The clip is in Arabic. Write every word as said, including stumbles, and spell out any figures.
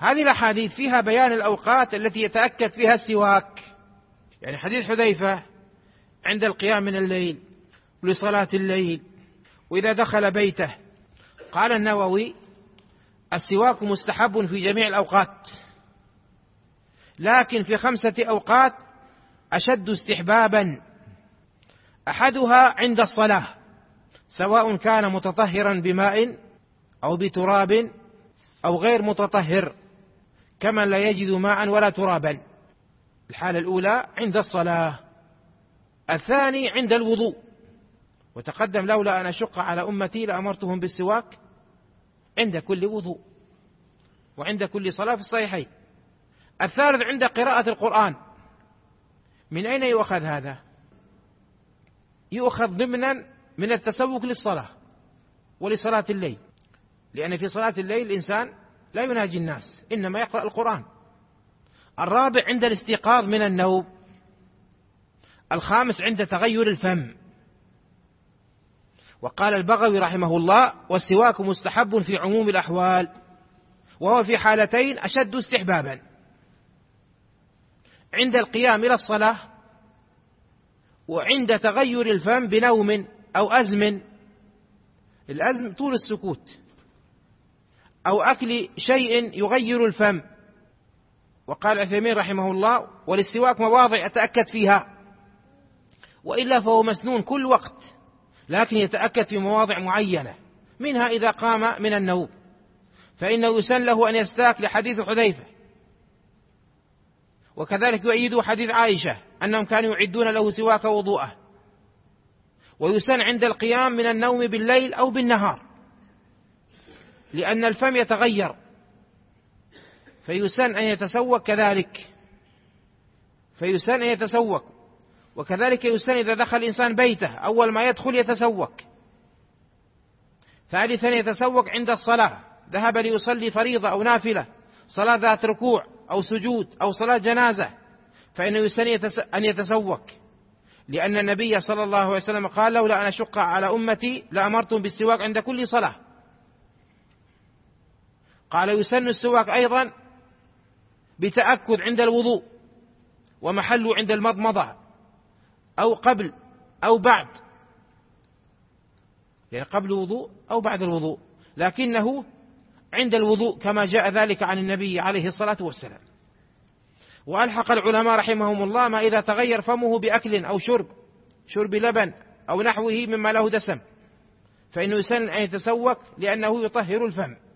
هذه الأحاديث فيها بيان الأوقات التي يتأكد فيها السواك. يعني حديث حذيفة عند القيام من الليل ولصلاة الليل وإذا دخل بيته. قال النووي: السواك مستحب في جميع الأوقات، لكن في خمسة أوقات أشد استحبابا: أحدها عند الصلاة، سواء كان متطهرا بماء أو بتراب أو غير متطهر، كمن لا يجد ماء ولا ترابا. الحالة الأولى عند الصلاة. الثاني عند الوضوء، وتقدم: لولا أن أشق على أمتي لأمرتهم بالسواك عند كل وضوء وعند كل صلاة في الصحيحين. الثالث عند قراءة القرآن. من أين يؤخذ هذا؟ يؤخذ ضمنا من التسوق للصلاة ولصلاة الليل، لأن في صلاة الليل الإنسان لا يناجي الناس، إنما يقرأ القرآن. الرابع عند الاستيقاظ من النوم. الخامس عند تغير الفم. وقال البغوي رحمه الله: والسواك مستحب في عموم الأحوال، وهو في حالتين أشد استحبابا: عند القيام إلى الصلاة، وعند تغير الفم بنوم أو أزم. الأزم طول السكوت، أو أكل شيء يغير الفم. وقال عثيمين رحمه الله: وللسواك مواضع أتأكد فيها، وإلا فهو مسنون كل وقت، لكن يتأكد في مواضع معينة، منها إذا قام من النوم فإنه يسن له أن يستاك لحديث حذيفة. وكذلك يؤيد حديث عائشة أنهم كانوا يعدون له سواك وضوءه. ويسن عند القيام من النوم بالليل أو بالنهار، لأن الفم يتغير فيسن أن يتسوك كذلك فيسن أن يتسوك وكذلك يسن إذا دخل الإنسان بيته أول ما يدخل يتسوك. ثالثا يتسوك عند الصلاة، ذهب ليصلي فريضة أو نافلة، صلاة ذات ركوع أو سجود أو صلاة جنازة، فإنه يسن أن يتسوك، لأن النبي صلى الله عليه وسلم قال: لولا أن أشق على أمتي لأمرتم بالسواك عند كل صلاة. قال: يسن السواك أيضا بتأكد عند الوضوء، ومحله عند المضمضة أو قبل أو بعد، يعني قبل الوضوء أو بعد الوضوء، لكنه عند الوضوء كما جاء ذلك عن النبي عليه الصلاة والسلام. وألحق العلماء رحمهم الله ما إذا تغير فمه بأكل أو شرب شرب لبن أو نحوه مما له دسم، فإنه يسن أن يتسوك لأنه يطهر الفم.